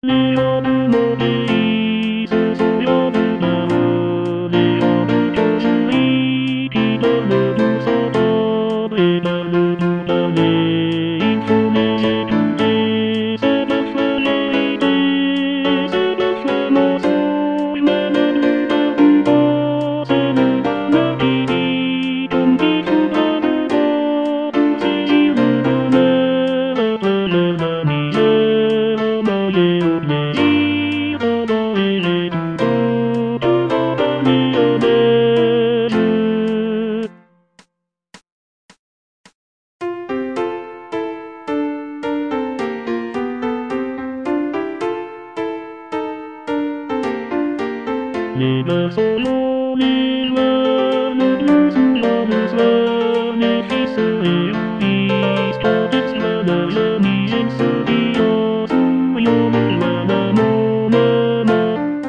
リアルのベースそよぶだおリアル女子リダルドサダベダルドダレインフォネシトレセブフレイデセブフモソイマナルダウバセブバナビリトンビフバルバブセジルバネラバレラミエオマエオレイハバエレドドドハバニアネルレバソロリラヌルズラムズラネフィスエウピストデスラナヤミエンスディアスヨムラナモナナ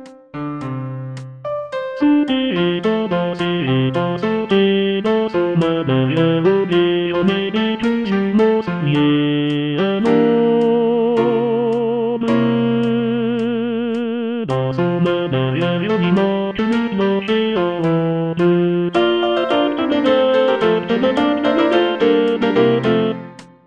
ステダダセダステダソマダヤオベヨメデトゥジュモスイエアノブダソマダヤよりもトゥルのヘアブダダダダダダダダダダダダ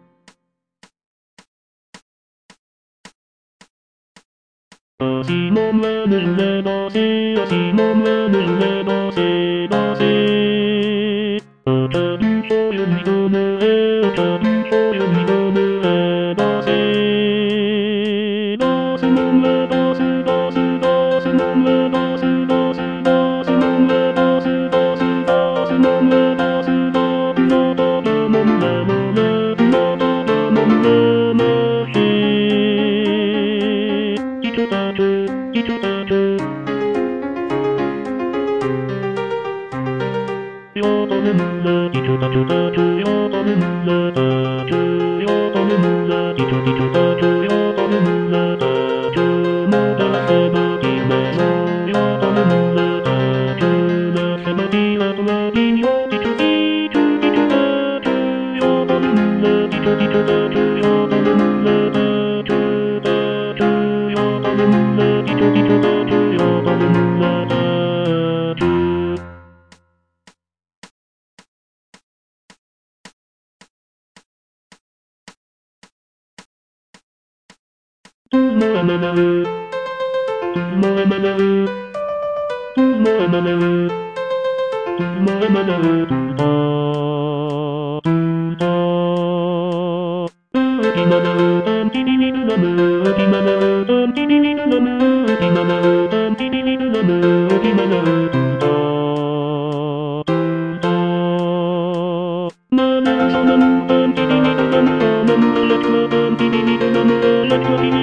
足もまぬればせ足もまぬればせばせおたぶほよみどむえおたぶほよみどむえばせばすもめばすばすばすもめばすばすばすもめばすばすばすもめばすばびらばばもんれもれびらばばもんれまへいとたといとたとよだるむらいとたとたとよだるむらたとよだるむらいといとたとよだるむらたともだせばきめのよだるむらたとなせばきらとらびにょいといといとたとよだるむらいといとたとよだるむらたとたとよだるむらいといとたとよだるむらたとともえまなうともえまなうともえまなうともえまなうとだとだうきまなうたんきびびるなむうきまなうたんきびびるなむうきまなうたんきびびるなむうきまなうとだとだまなそなむたんきびびるなむあなむあらきまたんきびびるなむあらきまび